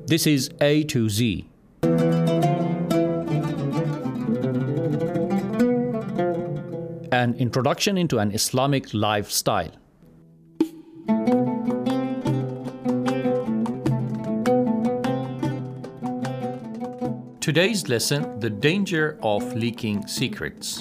This is A to Z. An introduction into an Islamic lifestyle. Today's lesson, the danger of leaking secrets.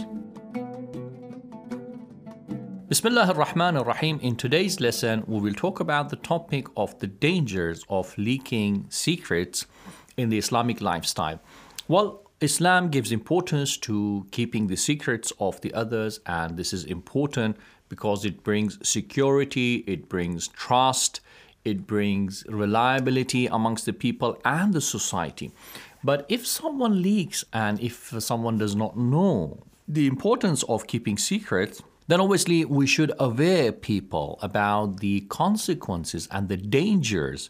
Bismillah ar-Rahman ar-Rahim. In today's lesson, we will talk about the topic of the dangers of leaking secrets in the Islamic lifestyle. Well, Islam gives importance to keeping the secrets of the others, and this is important because it brings security, it brings trust, it brings reliability amongst the people and the society. But if someone leaks and if someone does not know the importance of keeping secrets, then obviously we should aware people about the consequences and the dangers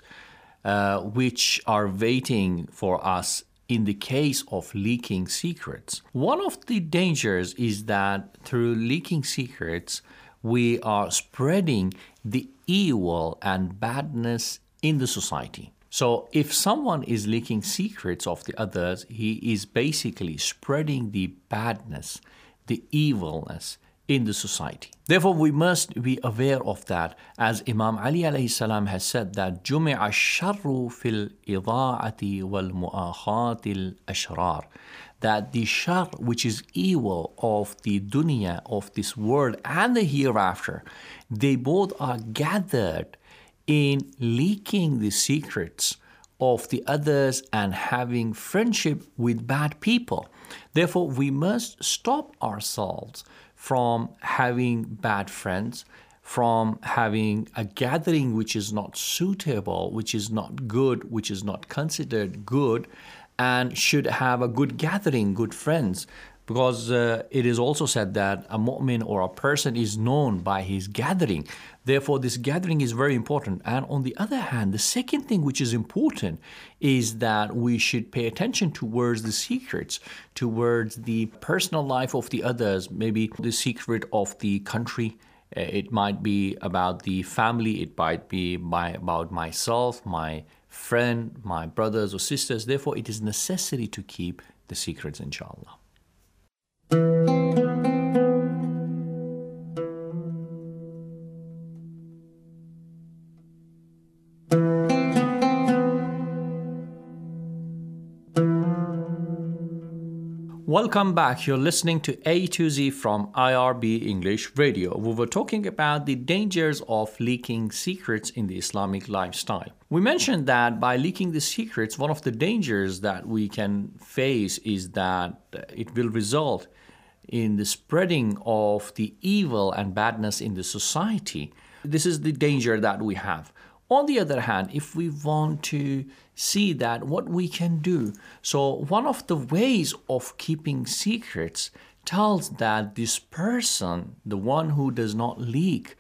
which are waiting for us in the case of leaking secrets. One of the dangers is that through leaking secrets, we are spreading the evil and badness in the society. So if someone is leaking secrets of the others, he is basically spreading the badness, the evilness in the society. Therefore, we must be aware of that, as Imam Ali alayhi salam has said that جُمِعَ الشَّرُّ فِي الْإِضَاعَةِ وَالْمُؤَاخَاةِ الْأَشْرَارِ, that the shar, which is evil of the dunya, of this world and the hereafter, they both are gathered in leaking the secrets of the others and having friendship with bad people. Therefore, we must stop ourselves from having bad friends, from having a gathering which is not suitable, which is not good, which is not considered good, and should have a good gathering, good friends. Because it is also said that a mu'min or a person is known by his gathering. Therefore, this gathering is very important. And on the other hand, the second thing which is important is that we should pay attention towards the secrets, towards the personal life of the others, maybe the secret of the country. It might be about the family. It might be about myself, my friend, my brothers or sisters. Therefore, it is necessary to keep the secrets, inshallah. Welcome back. You're listening to A to Z from IRB English Radio. We were talking about the dangers of leaking secrets in the Islamic lifestyle. We mentioned that by leaking the secrets, one of the dangers that we can face is that it will result in the spreading of the evil and badness in the society. This is the danger that we have. On the other hand, if we want to see that what we can do, so one of the ways of keeping secrets tells that this person, the one who does not leak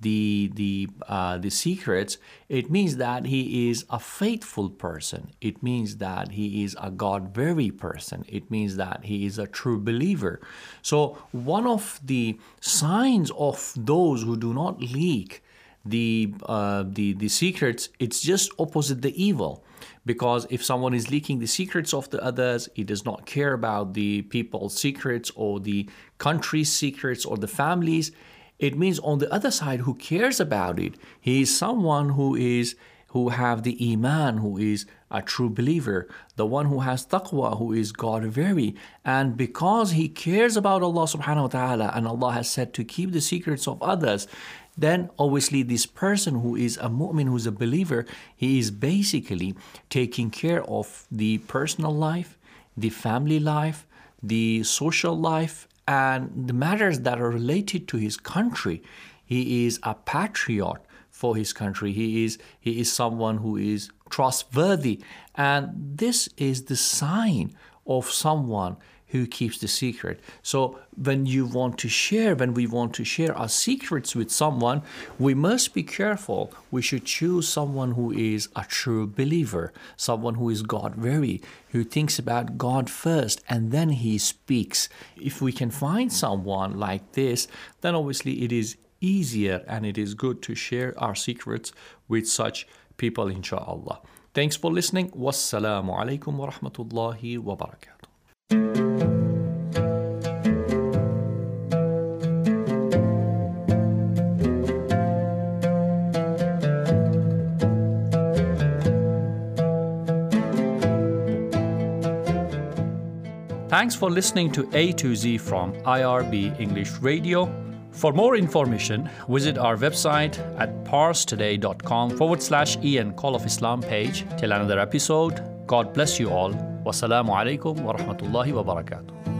the secrets, it means that he is a faithful person. It means that he is a God-fearing person. It means that he is a true believer. So one of the signs of those who do not leak the secrets, it's just opposite the evil. Because if someone is leaking the secrets of the others, he does not care about the people's secrets or the country's secrets or the families. It means on the other side, who cares about it? He is someone who have the iman, who is a true believer, the one who has taqwa, who is God-fearing. And because he cares about Allah subhanahu wa ta'ala, and Allah has said to keep the secrets of others, then obviously this person who is a mu'min, who is a believer, he is basically taking care of the personal life, the family life, the social life, and the matters that are related to his country. He is a patriot for his country. He is someone who is trustworthy. And this is the sign of someone who keeps the secret. So when we want to share our secrets with someone, we must be careful. We should choose someone who is a true believer, someone who is God-fearing, who thinks about God first, and then he speaks. If we can find someone like this, then obviously it is easier and it is good to share our secrets with such people, inshallah. Thanks for listening. Wassalamu alaikum wa rahmatullahi wa barakatuh. Thanks for listening to A to Z from IRB English Radio. For more information, visit our website at parstoday.com/Ian Call of Islam page. Till another episode, God bless you all. Wassalamu alaikum wa rahmatullahi wa barakatuh.